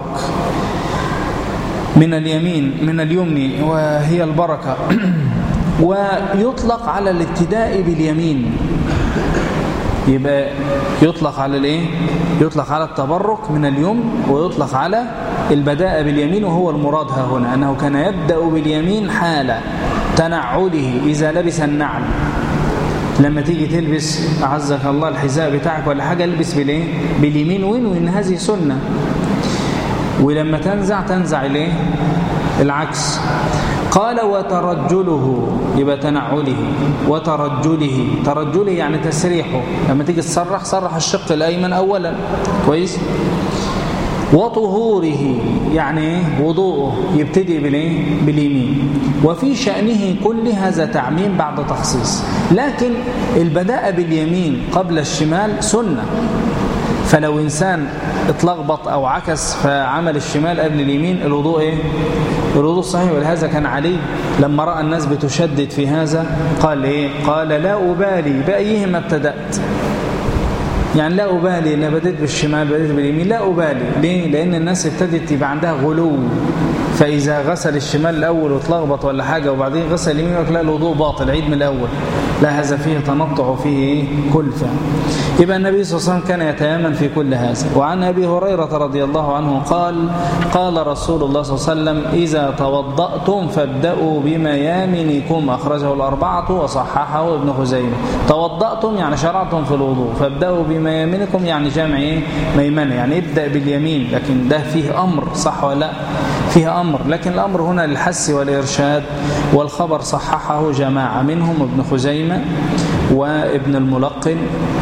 من اليمين من اليمن وهي البركة، ويطلق على الابتداء باليمين. يبقى يطلق على الايه يطلق على التبرك من اليمن، ويطلق على البداء باليمين، وهو المراد ها هنا أنه كان يبدأ باليمين حال تنعله إذا لبس النعل. لما تيجي تلبس أعزك الله الحذاء بتاعك ولا حاجة، البس بالايه باليمين، وين إن هذه سنة. ولما تنزع تنزع الايه العكس. قال وترجله، يبقى تنعله وترجله، ترجله يعني تسريحه، لما تيجي تصرح صرح الشق الأيمن أولا، كويس. وطهوره يعني وضوءه يبتدي بالايه باليمين. وفي شأنه كل هذا تعميم بعد تخصيص، لكن البداء باليمين قبل الشمال سنة. فلو إنسان اتلخبط أو عكس فعمل الشمال قبل اليمين، الوضوء إيه؟ الوضوء صحيح. ولهذا كان علي لما رأى الناس بتشدد في هذا قال إيه؟ قال لا أبالي بأيهما ابتدأت، يعني لا أبالي أنا بديت بالشمال بديت باليمين، لا أبالي. ليه؟ لأن الناس ابتدت يبقى عندها غلو، فإذا غسل الشمال الأول وتلخبط ولا حاجة وبعدين غسل اليمين يقول لا الوضوء باطل، عيد من الأول. لا، هذا فيه تنطع وفيه كلفة. يبقى النبي صلى الله عليه وسلم كان يتيمم في كل هذا. وعن أبي هريرة رضي الله عنه قال قال رسول الله صلى الله عليه وسلم إذا توضأتم فابدأوا بميامنكم، أخرجه الأربعة وصححه ابن خزيمة. توضأتم يعني شرعتم في الوضوء، فابدأوا بميامنكم يعني جمع ميمنة، يعني ابدأ باليمين، لكن ده فيه أمر، صح ولا لا؟ فيه أمر، لكن الأمر هنا للحث والإرشاد. والخبر صححه جماعة منهم ابن خزيمة وابن الملقن،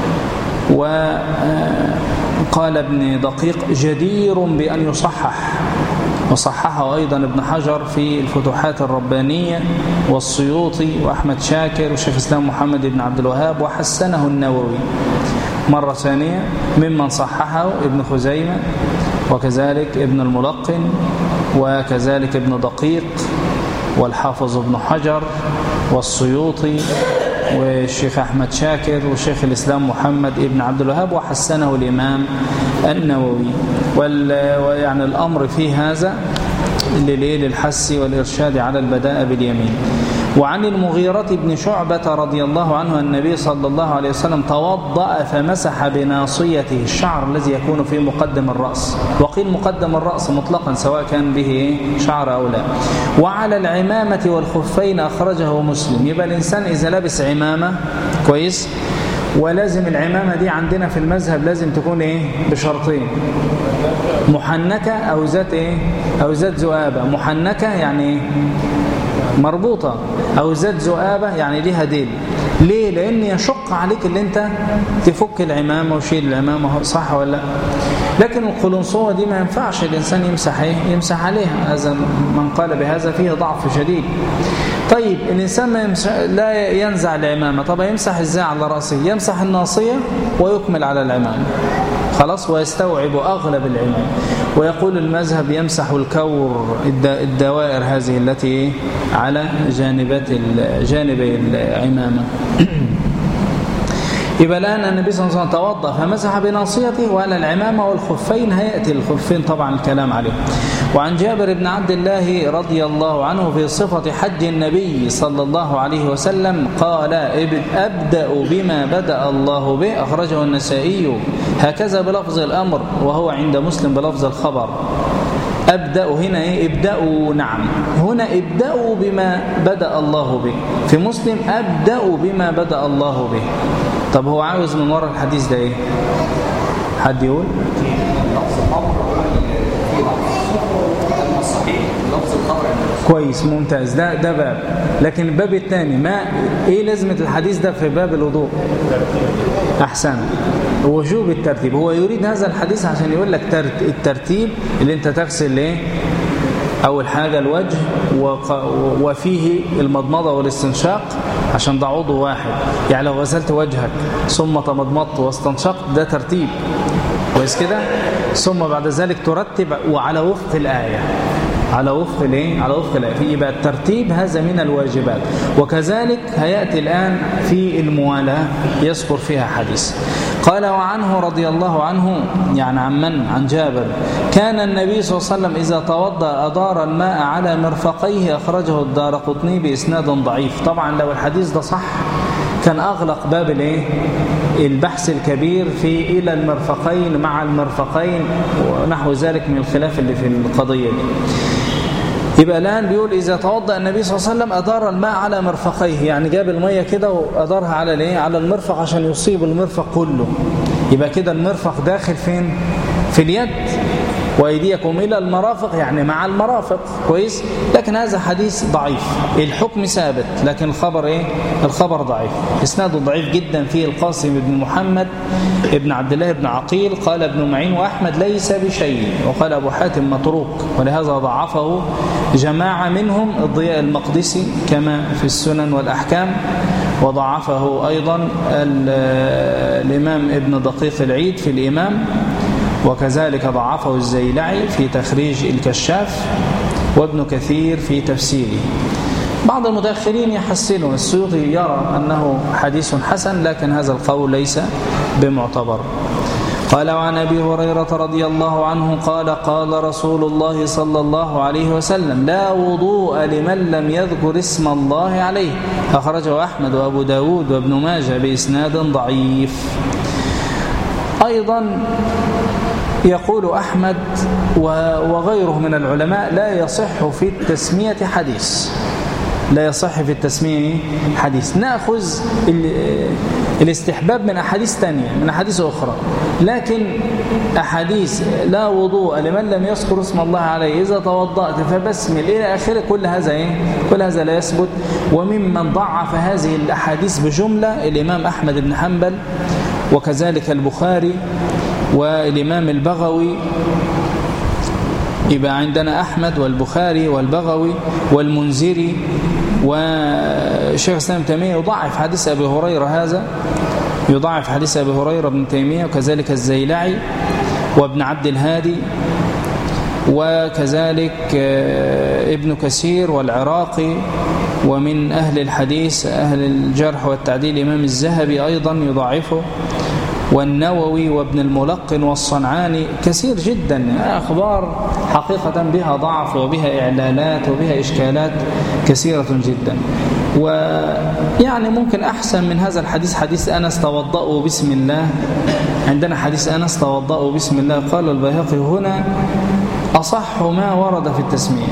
وقال ابن دقيق جدير بأن يصحح، وصححه أيضا ابن حجر في الفتوحات الربانية والسيوطي وأحمد شاكر وشيخ الإسلام محمد بن عبد الوهاب، وحسنه النووي مرة ثانية ممن صححه ابن خزيمة وكذلك ابن الملقن وكذلك ابن دقيق والحافظ ابن حجر والسيوطي والشيخ أحمد شاكر وشيخ الإسلام محمد ابن عبد الوهاب، وحسنه الإمام النووي. ويعني الأمر في هذا للحث والإرشاد على البداء باليمين. وعن المغيرة بن شعبة رضي الله عنه النبي صلى الله عليه وسلم توضأ فمسح بناصيته الشعر الذي يكون في مقدم الرأس، وقيل مقدم الرأس مطلقا سواء كان به شعر أو لا، وعلى العمامة والخفين، أخرجه مسلم. يبقى الإنسان إذا لبس عمامة كويس، ولازم العمامة دي عندنا في المذهب لازم تكون إيه بشرطين، محنكة أو ذات إيه أو ذات ذؤابة. محنكة يعني مربوطة، أو ذات ذؤابة يعني ليها ديل. ليه؟ لأن يشق عليك اللي انت تفك العمامة وشيل العمامة، صح ولا لا؟ لكن القلنصوة دي ما ينفعش الإنسان يمسح ايه يمسح عليها، هذا من قال بهذا فيه ضعف شديد. طيب الإنسان ما يمسح لا ينزع العمامة، طب يمسح ازاي على رأسه؟ يمسح الناصية ويكمل على العمامة خلاص، ويستوعب أغلب العمامة. ويقول المذهب يمسح الكور الدوائر هذه التي على جانبات جانبي العمامة. يبقى الآن النبي صلى الله عليه وسلم توضأ فمسح بناصيته وعلى العمامة والخفين، هيأتي الخفين طبعا الكلام عليه. وعن جابر بن عبد الله رضي الله عنه في صفة حج النبي صلى الله عليه وسلم قال أبدأ بما بدأ الله به، أخرجه النسائي هكذا بلفظ الأمر، وهو عند مسلم بلفظ الخبر. أبدأ هنا إيه؟ ابدأوا، نعم هنا ابدأوا بما بدأ الله به، في مسلم أبدأ بما بدأ الله به. طب هو عاوز من وراء الحديث ده إيه؟ حد يقول؟ كويس، ممتاز، ده ده باب. لكن الباب الثاني ما ايه لازمه الحديث ده في باب الوضوء؟ احسن، وجوب الترتيب. هو يريد هذا الحديث عشان يقول لك الترتيب اللي انت تغسل ايه اول حاجه الوجه، وفيه المضمضه والاستنشاق عشان ده عضو واحد. يعني لو غسلت وجهك ثم تمضمضت واستنشقت ده ترتيب كويس كده، ثم بعد ذلك ترتب وعلى وفق الايه، على وفق الايه على وفق الايه. يبقى الترتيب هذا من الواجبات. وكذلك هياتي الان في الموالاه يذكر فيها حديث. قال وعنه رضي الله عنه، يعني عن من؟ عن جابر، كان النبي صلى الله عليه وسلم اذا توضأ ادار الماء على مرفقيه، اخرجه الدارقطني باسناد ضعيف. طبعا لو الحديث ده صح كان اغلق باب الايه البحث الكبير في الى المرفقين مع المرفقين ونحو ذلك من الخلاف اللي في القضيه دي. يبقى الآن بيقول إذا توضأ النبي صلى الله عليه وسلم أدار الماء على مرفقيه، يعني جاب المية كده وأدارها على الايه على المرفق عشان يصيب المرفق كله. يبقى كده المرفق داخل فين؟ في اليد، وأيديكم إلى المرافق يعني مع المرافق كويس. لكن هذا حديث ضعيف، الحكم ثابت لكن الخبر إيه؟ الخبر ضعيف، إسناده ضعيف جدا. فيه القاسم بن محمد ابن عبد الله بن عقيل، قال ابن معين وأحمد ليس بشيء، وقال أبو حاتم متروك، ولهذا ضعفه جماعة منهم الضياء المقدسي كما في السنن والأحكام، وضعفه أيضا الإمام ابن دقيق العيد في الإمام، وكذلك ضعفه الزيلعي في تخريج الكشاف، وابن كثير في تفسيره. بعض المتأخرين يحسنه، السيوطي يرى أنه حديث حسن، لكن هذا القول ليس بمعتبر. قال وعن أبي هريرة رضي الله عنه قال قال رسول الله صلى الله عليه وسلم لا وضوء لمن لم يذكر اسم الله عليه، أخرجه أحمد وأبو داود وابن ماجه بإسناد ضعيف. أيضا يقول أحمد وغيره من العلماء لا يصح في التسمية حديث، لا يصح في التسمية حديث. نأخذ الاستحباب من أحاديث تانية، من أحاديث أخرى، لكن أحاديث لا وضوء لمن لم يذكر اسم الله عليه، إذا توضأت فبسمل إلى آخره، كل هذا إيه؟ كل هذا لا يثبت. وممن ضعف هذه الأحاديث بجملة الإمام أحمد بن حنبل، وكذلك البخاري والإمام البغوي. يبقى عندنا أحمد والبخاري والبغوي والمنذري وشيخ الإسلام ابن تيمية يضعف حديث أبي هريرة، هذا يضعف حديث أبي هريرة ابن تيمية، وكذلك الزيلعي وابن عبد الهادي، وكذلك ابن كثير والعراقي، ومن أهل الحديث أهل الجرح والتعديل الإمام الذهبي أيضا يضعفه، والنووي وابن الملقن والصنعاني، كثير جدا أخبار حقيقة بها ضعف وبها إعلانات وبها إشكالات كثيرة جدا. ويعني ممكن أحسن من هذا الحديث حديث أنس توضأوا بسم الله. عندنا حديث أنس توضأوا بسم الله، قال البيهقي هنا أصح ما ورد في التسمية.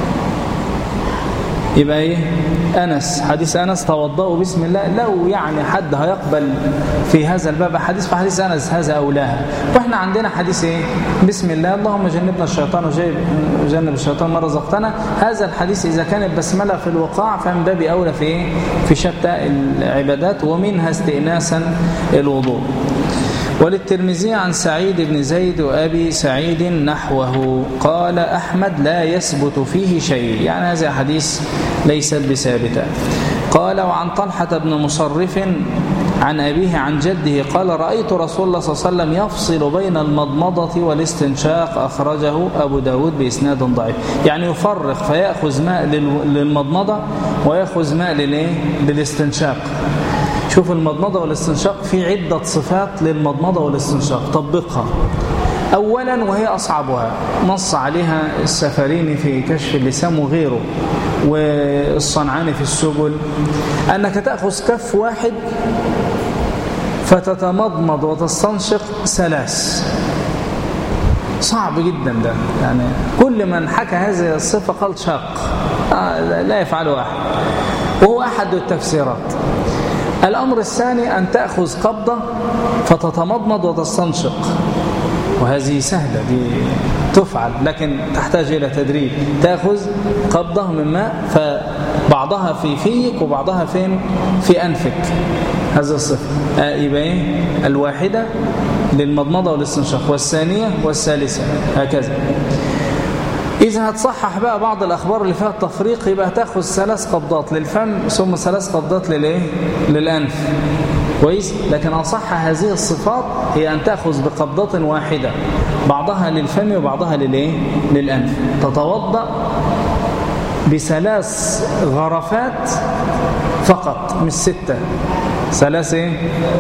يبقى إيه؟ أنس، حديث أنس توضأوا بسم الله، لو يعني حد هيقبل في هذا الباب حديث فحديث أنس هذا أولاها. وإحنا عندنا حديث إيه؟ بسم الله اللهم جنبنا الشيطان وجنب الشيطان ما رزقتنا. هذا الحديث إذا كانت بسملة في الوقاع فمن باب أولى في إيه؟ في شتى العبادات، ومنها استئناسا الوضوء. وللترمذي عن سعيد بن زيد وأبي سعيد نحوه. قال أحمد لا يثبت فيه شيء، يعني هذا حديث ليست بثابتة. قال وعن طلحة بن مصرف عن أبيه عن جده قال رأيت رسول الله صلى الله عليه وسلم يفصل بين المضمضة والاستنشاق، أخرجه أبو داود بإسناد ضعيف. يعني يفرق فيأخذ ماء للمضمضة ويأخذ ماء للاستنشاق. شوف المضمضة والاستنشاق في عدة صفات للمضمضة والاستنشاق طبقها. أولا وهي أصعبها، نص عليها السفريني في كشف اللسان وغيره، والصنعاني في السبل، أنك تأخذ كف واحد فتتمضمض وتستنشق ثلاث. صعب جدا ده، يعني كل من حكى هذه الصفة قال شاق، لا يفعله أحد، وهو أحد التفسيرات. الأمر الثاني أن تأخذ قبضة فتتمضمض وتستنشق، وهذه سهلة دي تفعل، لكن تحتاج إلى تدريب. تأخذ قبضة من ماء فبعضها في فيك وبعضها فين؟ في أنفك. هذا الصفة يبقى الواحدة للمضمضة والاستنشاق، والثانية والثالثة هكذا. إذا هتصحح بقى بعض الأخبار اللي فيها التفريق يبقى تأخذ ثلاث قبضات للفم ثم ثلاث قبضات للإيه؟ للأنف. كويس؟ لكن أصح هذه الصفات هي أن تأخذ بقبضة واحدة، بعضها للفم وبعضها للإيه؟ للأنف. تتوضأ بثلاث غرفات فقط مش ستة. ثلاث إيه؟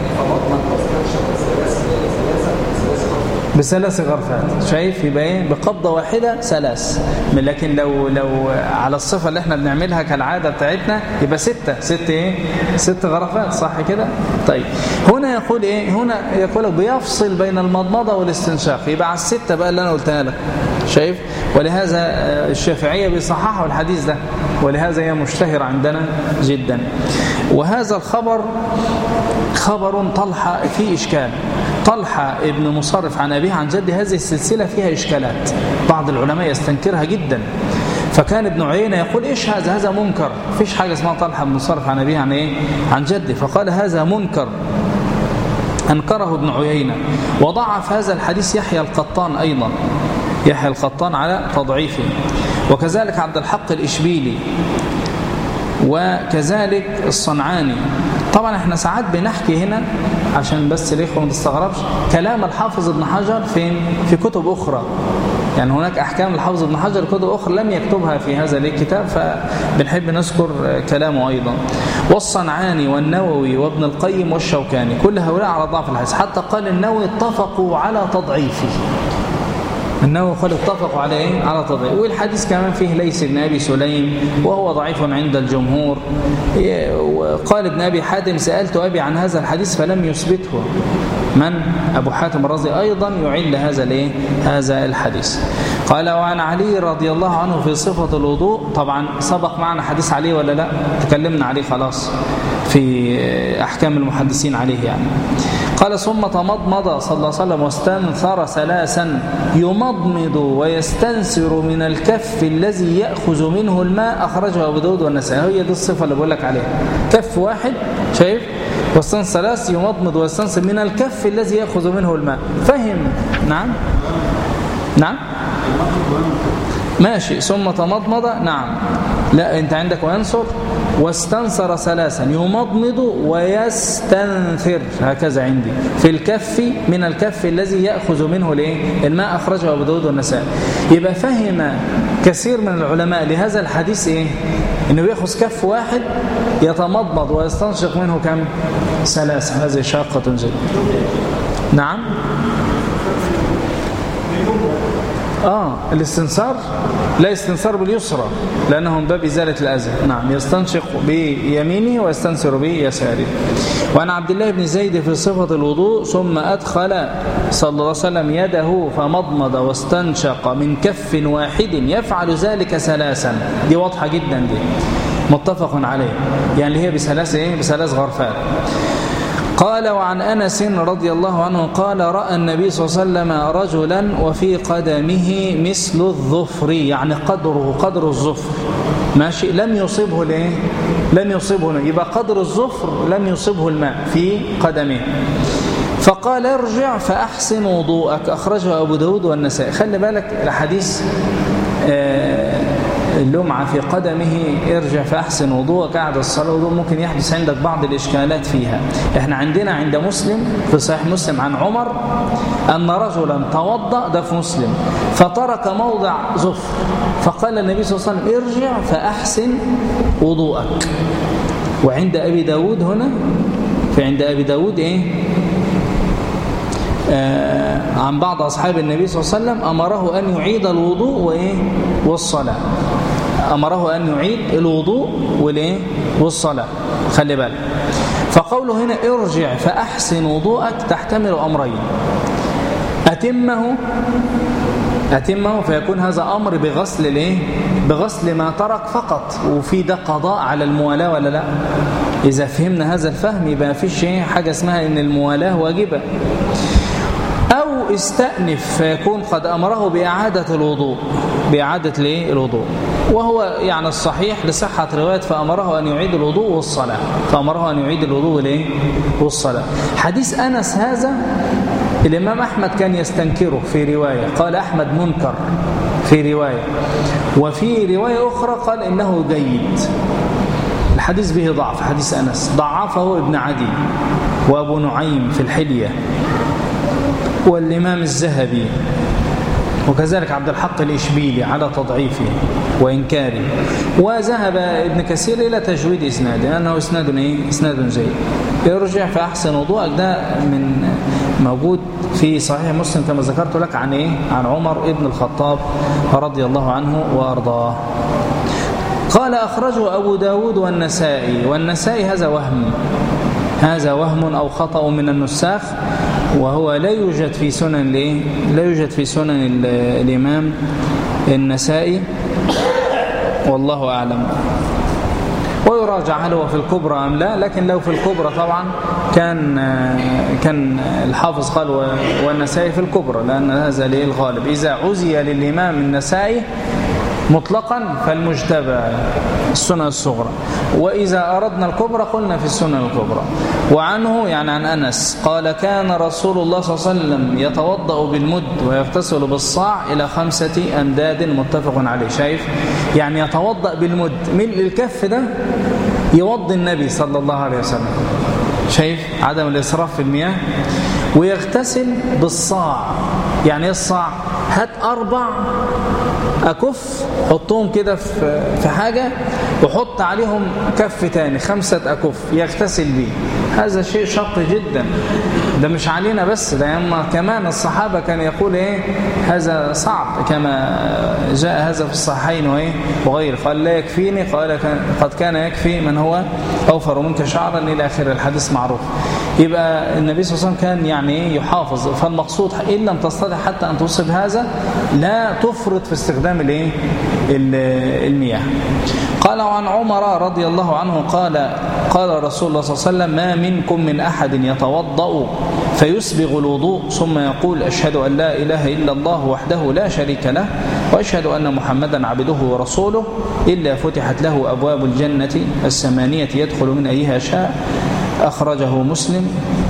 بثلاث غرفات. شايف؟ يبقى ايه؟ بقبضه واحده ثلاث. لكن لو لو على الصفه اللي احنا بنعملها كالعاده بتاعتنا يبقى سته. ست ايه؟ ست غرفات، صح كده؟ طيب هنا يقول ايه؟ هنا يقول بيفصل بين المضمضه والاستنشاق، يبقى على السته بقى اللي انا قلتها لك. شايف؟ ولهذا الشافعيه بيصححوا الحديث ده، ولهذا هي مشتهر عندنا جدا. وهذا الخبر خبر طلحه فيه اشكال. طلحة ابن مصرف عن أبيه عن جده، هذه السلسلة فيها إشكالات، بعض العلماء يستنكرها جدا. فكان ابن عيينة يقول إيش هذا؟ هذا منكر، فيش حاجة اسمها طلحة بن مصرف عن أبيه عن إيه؟ عن جده. فقال هذا منكر، أنكره ابن عيينة. وضعف هذا الحديث يحيى القطان أيضا، يحيى القطان على تضعيفه، وكذلك عبد الحق الإشبيلي، وكذلك الصنعاني. طبعا احنا ساعات بنحكي هنا عشان بس ليه ما تستغربش كلام الحافظ ابن حجر فين؟ في كتب أخرى. يعني هناك أحكام الحافظ ابن حجر كتب أخرى لم يكتبها في هذا الكتاب، فبنحب نذكر كلامه أيضا. والصنعاني والنووي وابن القيم والشوكاني كل هؤلاء على ضعف الحديث، حتى قال النووي اتفقوا على تضعيفه. النووي قال اتفقوا على ايه؟ على تضعيف. والحديث كمان فيه ليس بن ابي سليم وهو ضعيف عند الجمهور. قال ابن ابي حاتم سالت ابي عن هذا الحديث فلم يثبته. من؟ ابو حاتم الرازي ايضا يعل هذا الايه؟ هذا الحديث. قال وعن علي رضي الله عنه في صفه الوضوء، طبعا سبق معنا حديث عليه ولا لا؟ تكلمنا عليه خلاص في احكام المحدثين عليه يعني. قال ثم تمضمض صلى الله عليه وسلم واستنثر ثلاثا يمضمض ويستنثر من الكف الذي يأخذ منه الماء، أخرجه أبو داود والنسائي. هي دي الصفة اللي بقول لك عليها، كف واحد شايف، واستنثر ثلاث يمضمض ويستنثر من الكف الذي يأخذ منه الماء. فهم؟ نعم نعم ماشي. ثم تمضمض، نعم لا انت عندك وينصر واستنثر ثلاثا يمضمض ويستنثر، هكذا عندي في الكف من الكف الذي يأخذ منه الايه؟ الماء، أخرجه أبو داود والنسائي. يبقى فهم كثير من العلماء لهذا الحديث ايه؟ انه يأخذ كف واحد يتمضمض ويستنشق منه كم؟ ثلاثة. هذه شاقة جدا. نعم آه الاستنثار لا استنثار باليسرى لأنه من باب إزالة الأذى. نعم يستنشق بيمينه ويستنثر بيساره. وعن عبد الله بن زيد في صفة الوضوء ثم أدخل صلى الله عليه وسلم يده فمضمض واستنشق من كف واحد يفعل ذلك ثلاثا. دي واضحة جدا، دي متفق عليه، يعني هي بثلاث ايه؟ بثلاث غرفات. قال وعن أنس رضي الله عنه قال رأى النبي صلى الله عليه وسلم رجلا وفي قدمه مثل الظفر، يعني قدره قدر الظفر، ماشي، لم يصيبه ليه؟ لم يصيبه، يبقى قدر الظفر لم يصيبه الماء في قدمه. فقال ارجع فأحسن وضوءك، أخرجه أبو داود والنسائي. خلي بالك الحديث آه اللمعة في قدمه ارجع فأحسن وضوءك بعد الصلاة، وضوء ممكن يحدث عندك بعض الإشكالات فيها. احنا عندنا عند مسلم في صحيح مسلم عن عمر أن رجلا توضأ، ده في مسلم، فترك موضع ظفر، فقال النبي صلى الله عليه وسلم ارجع فأحسن وضوءك. وعند أبي داود هنا، في عند أبي داود إيه؟ آه عن بعض أصحاب النبي صلى الله عليه وسلم أمره أن يعيد الوضوء وإيه؟ والصلاة. أمره أن يعيد الوضوء والإيه؟ والصلاة. خلي بالك. فقوله هنا ارجع فأحسن وضوءك تحتمل أمرين: أتمه أتمه فيكون هذا أمر بغسل الإيه؟ بغسل ما ترك فقط، وفي ده قضاء على الموالاة ولا لا؟ إذا فهمنا هذا الفهم يبقى ما فيش حاجة اسمها إن الموالاة واجبة. أو استأنف فيكون قد أمره بإعادة الوضوء، بإعادة ليه؟ الوضوء، وهو يعني الصحيح لصحة رواية فأمره أن يعيد الوضوء والصلاة، فأمره أن يعيد الوضوء ليه؟ والصلاة. حديث أنس هذا الإمام أحمد كان يستنكره في رواية، قال أحمد منكر في رواية، وفي رواية أخرى قال إنه جيد. الحديث به ضعف، حديث أنس ضعفه ابن عدي وأبو نعيم في الحلية والإمام الذهبي، وكذلك عبد الحق الإشبيلي على تضعيفه وإنكاره، وذهب ابن كثير إلى تجويد إسناده لأنه إسناد إيه؟ إسناد زي ارجع فأحسن وضوءك، ده من موجود في صحيح مسلم كما ذكرت لك عن إيه؟ عن عمر ابن الخطاب رضي الله عنه وأرضاه. قال أخرجه أبو داود والنسائي، والنسائي هذا وهم، هذا وهم أو خطأ من النساخ، وهو لا يوجد في سنن ليه؟ لا يوجد في سنن الإمام النسائي، والله أعلم. ويراجع هل هو في الكبرى أم لا، لكن لو في الكبرى طبعا كان كان الحافظ قال والنسائي في الكبرى، لأن هذا ليه الغالب. إذا عزي للإمام النسائي مطلقا فالمجتبى السنن الصغرى، وإذا أردنا الكبرى قلنا في السنن الكبرى. وعنه يعني عن أنس قال كان رسول الله صلى الله عليه وسلم يتوضأ بالمد ويغتسل بالصاع إلى خمسة أمداد، متفق عليه. شايف يعني يتوضأ بالمد، ملء الكف ده يوضي النبي صلى الله عليه وسلم. شايف عدم الإسراف في المياه. ويغتسل بالصاع. يعني ايه الصاع؟ هات أربع أكف حطهم كده في حاجة وحط عليهم كف تاني، خمسة أكف يغتسل بيه. هذا شيء شق جدا، ده مش علينا بس، ده يما كمان الصحابة كان يقول ايه هذا صعب، كما جاء هذا في الصحيحين وايه وغيره. قال لا يكفيني، قال قد كان يكفي من هو أوفر منك شعرا إلى آخر الحديث معروف. يبقى النبي صلى الله عليه وسلم كان يعني يحافظ. فالمقصود إن لم تستطع حتى أن توصف هذا لا تفرط في استخدام الايه المياه. قال عن عمر رضي الله عنه قال قال رسول الله صلى الله عليه وسلم: ما منكم من أحد يتوضأ فيسبغ الوضوء ثم يقول أشهد أن لا إله إلا الله وحده لا شريك له وأشهد أن محمدا عبده ورسوله إلا فتحت له أبواب الجنة الثمانية يدخل من أيها شاء. أخرجه مسلم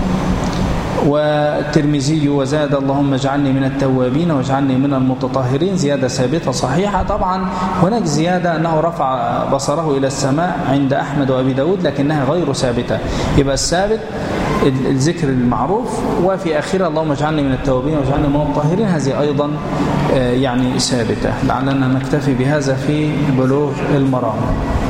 والترمذي وزاد: اللهم اجعلني من التوابين واجعلني من المتطهرين. زيادة ثابتة صحيحة. طبعا هناك زيادة أنه رفع بصره إلى السماء عند أحمد وأبي داود، لكنها غير ثابتة. يبقى الثابت الذكر المعروف، وفي آخرة اللهم اجعلني من التوابين واجعلني من المتطهرين، هذه أيضا يعني ثابتة. لعلنا نكتفي بهذا في بلوغ المرام.